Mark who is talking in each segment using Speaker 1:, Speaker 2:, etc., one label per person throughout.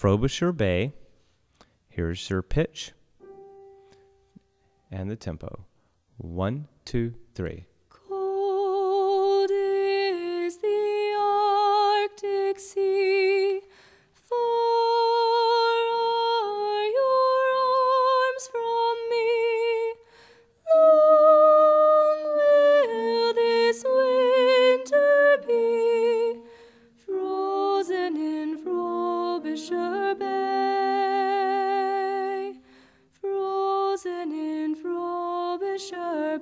Speaker 1: Frobisher Bay. Here's your pitch and the tempo. 1, 2, 3.
Speaker 2: Cold is the Arctic Sea, far are your arms from me. Long will this winter be, frozen in Frobisher Bay, frozen in Frobisher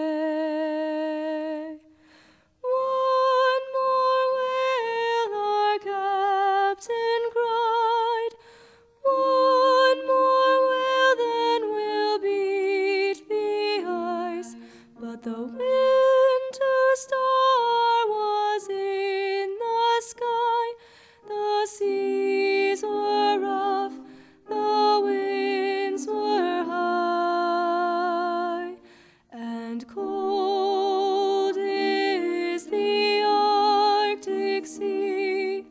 Speaker 2: Bay. One more whale our captain cried, one more whale then we'll beat the ice. But the winter star was in the sky, the seas were rough, the winds were high, and cold is the Arctic Sea.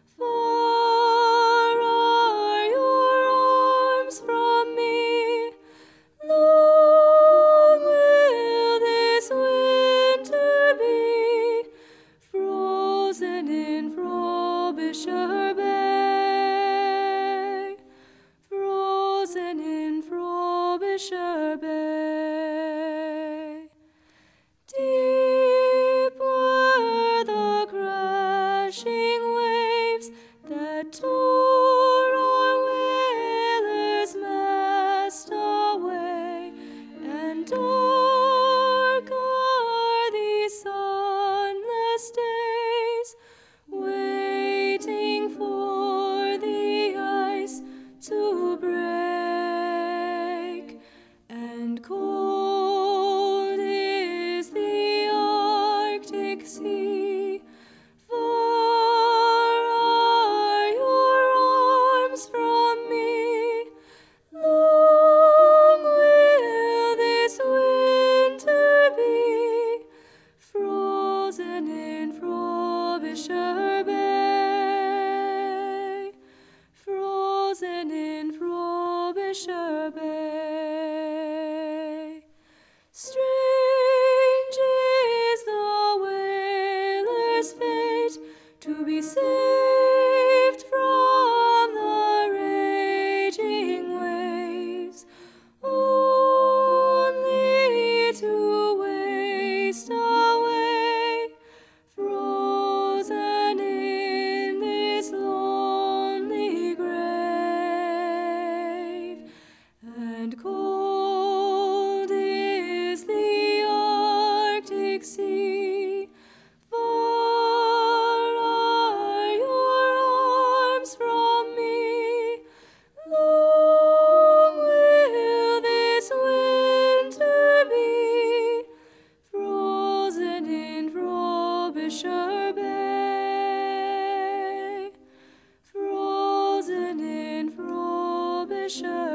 Speaker 2: Far are your arms from me. Long will this winter be, frozen in Frobisher Bay, frozen in Frobisher Bay. Deep were the crashing waves that tore our whalers' mast away, and dark are these sunless days, waiting for the ice to break. And cold is the Arctic Sea. Far are your arms from me. Long will this winter be, frozen in Frobisher Bay, frozen in Frobisher Bay. Strange is the whaler's fate, to be saved from the raging waves, only to waste away, frozen in this lonely grave. And cold is the Arctic Sea. Far are your arms from me. Long will this winter be, frozen in Frobisher Bay, frozen in Frobisher